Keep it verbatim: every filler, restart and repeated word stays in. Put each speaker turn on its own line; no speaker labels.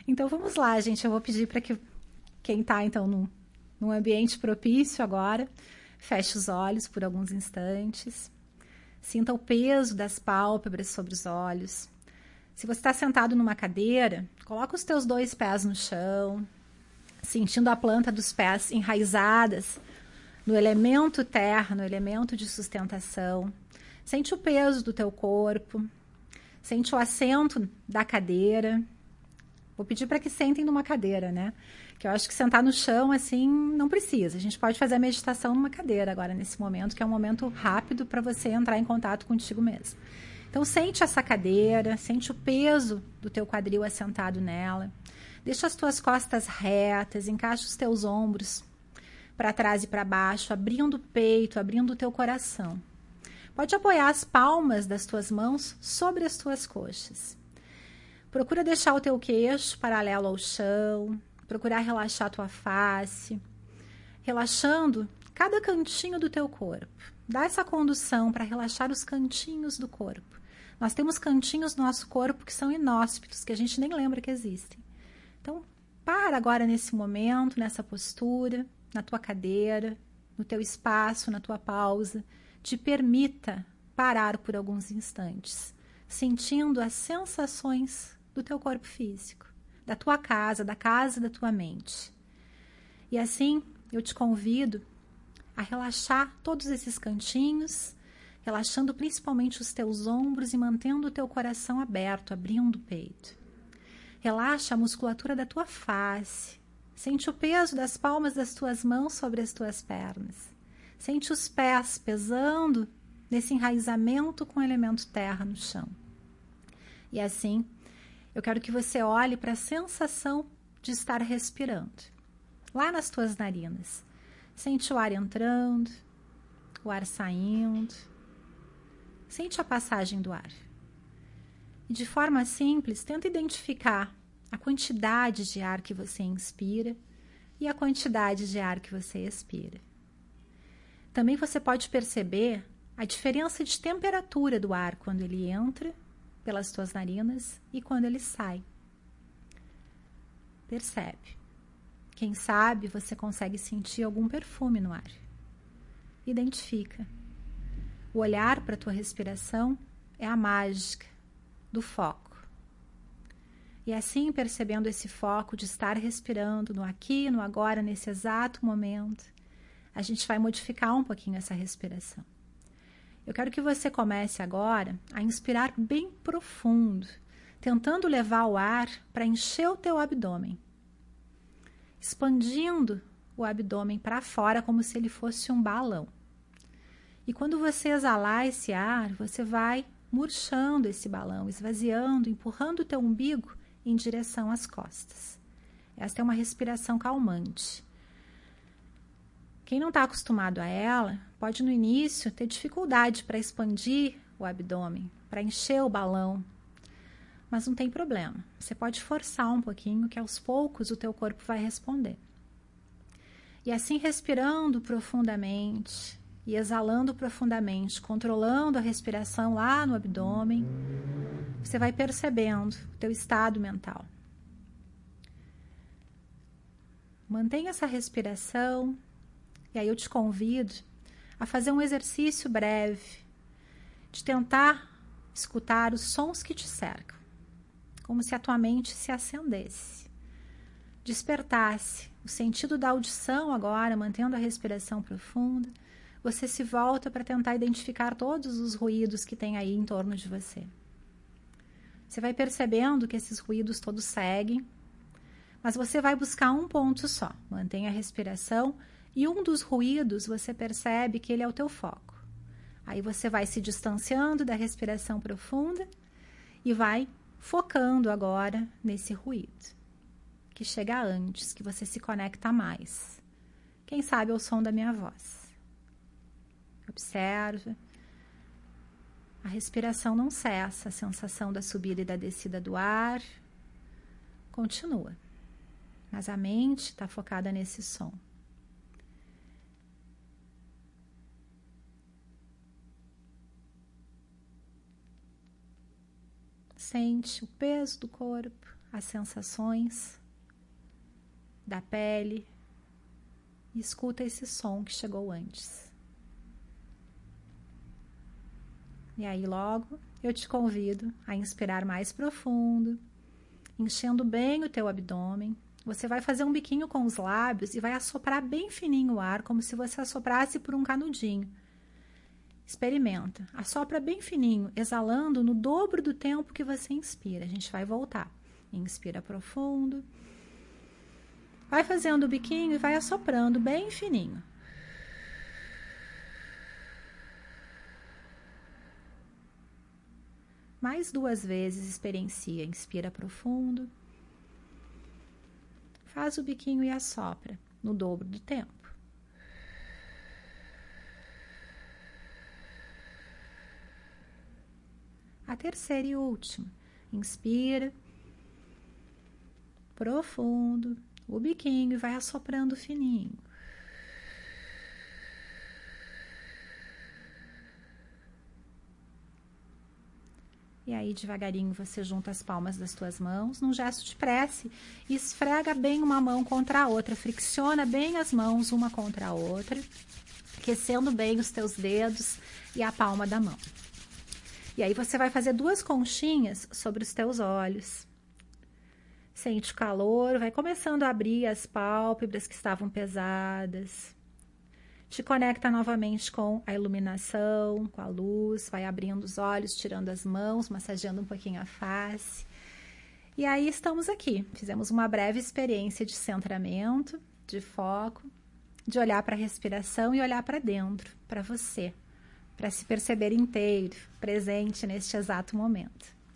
Então vamos lá, gente. Eu vou pedir para que quem está então num, num ambiente propício agora, feche os olhos por alguns instantes. Sinta o peso das pálpebras sobre os olhos. Se você está sentado numa cadeira, coloca os teus dois pés no chão, sentindo a planta dos pés enraizadas no elemento terra, no elemento de sustentação. Sente o peso do teu corpo, sente o assento da cadeira. Vou pedir para que sentem numa cadeira, né? Que eu acho que sentar no chão, assim, não precisa. A gente pode fazer a meditação numa cadeira agora, nesse momento, que é um momento rápido para você entrar em contato contigo mesmo. Então, sente essa cadeira, sente o peso do teu quadril assentado nela. Deixa as tuas costas retas, encaixa os teus ombros para trás e para baixo, abrindo o peito, abrindo o teu coração. Pode apoiar as palmas das tuas mãos sobre as tuas coxas. Procura deixar o teu queixo paralelo ao chão, procurar relaxar a tua face, relaxando cada cantinho do teu corpo. Dá essa condução para relaxar os cantinhos do corpo. Nós temos cantinhos no nosso corpo que são inóspitos, que a gente nem lembra que existem. Então, para agora nesse momento, nessa postura, na tua cadeira, no teu espaço, na tua pausa. Te permita parar por alguns instantes, sentindo as sensações do teu corpo físico, da tua casa, da casa da tua mente. E assim, eu te convido a relaxar todos esses cantinhos, relaxando principalmente os teus ombros e mantendo o teu coração aberto, abrindo o peito. Relaxa a musculatura da tua face. Sente o peso das palmas das tuas mãos sobre as tuas pernas. Sente os pés pesando nesse enraizamento com o elemento terra no chão. E assim, eu quero que você olhe para a sensação de estar respirando. Lá nas tuas narinas. Sente o ar entrando, o ar saindo. Sente a passagem do ar. E de forma simples, tenta identificar a quantidade de ar que você inspira e a quantidade de ar que você expira. Também você pode perceber a diferença de temperatura do ar quando ele entra pelas tuas narinas e quando ele sai. Percebe. Quem sabe você consegue sentir algum perfume no ar. Identifica. O olhar para a tua respiração é a mágica do foco. E assim, percebendo esse foco de estar respirando no aqui, no agora, nesse exato momento, a gente vai modificar um pouquinho essa respiração. Eu quero que você comece agora a inspirar bem profundo, tentando levar o ar para encher o teu abdômen, expandindo o abdômen para fora como se ele fosse um balão. E quando você exalar esse ar, você vai murchando esse balão, esvaziando, empurrando o teu umbigo em direção às costas. Esta é uma respiração calmante. Quem não está acostumado a ela, pode no início ter dificuldade para expandir o abdômen, para encher o balão. Mas não tem problema. Você pode forçar um pouquinho, que aos poucos o teu corpo vai responder. E assim, respirando profundamente e exalando profundamente, controlando a respiração lá no abdômen, você vai percebendo o teu estado mental. Mantenha essa respiração. E aí eu te convido a fazer um exercício breve de tentar escutar os sons que te cercam, como se a tua mente se acendesse, despertasse o sentido da audição agora, mantendo a respiração profunda. Você se volta para tentar identificar todos os ruídos que tem aí em torno de você. Você vai percebendo que esses ruídos todos seguem, mas você vai buscar um ponto só. Mantenha a respiração. E um dos ruídos, você percebe que ele é o teu foco. Aí você vai se distanciando da respiração profunda e vai focando agora nesse ruído, que chega antes, que você se conecta mais. Quem sabe é o som da minha voz. Observa. A respiração não cessa, a sensação da subida e da descida do ar continua. Mas a mente está focada nesse som. Sente o peso do corpo, as sensações da pele e escuta esse som que chegou antes. E aí logo eu te convido a inspirar mais profundo, enchendo bem o teu abdômen. Você vai fazer um biquinho com os lábios e vai assoprar bem fininho o ar, como se você assoprasse por um canudinho. Experimenta. Assopra bem fininho, exalando no dobro do tempo que você inspira. A gente vai voltar. Inspira profundo. Vai fazendo o biquinho e vai assoprando bem fininho. Mais duas vezes experiencia. Inspira profundo. Faz o biquinho e assopra no dobro do tempo. A terceira e última. Inspira profundo o biquinho e vai assoprando fininho. E aí, devagarinho, você junta as palmas das tuas mãos num gesto de prece e esfrega bem uma mão contra a outra, fricciona bem as mãos uma contra a outra, aquecendo bem os teus dedos e a palma da mão. E aí você vai fazer duas conchinhas sobre os teus olhos. Sente o calor, vai começando a abrir as pálpebras que estavam pesadas. Te conecta novamente com a iluminação, com a luz, vai abrindo os olhos, tirando as mãos, massageando um pouquinho a face. E aí estamos aqui, fizemos uma breve experiência de centramento, de foco, de olhar para a respiração e olhar para dentro, para você, para se perceber inteiro, presente neste exato momento.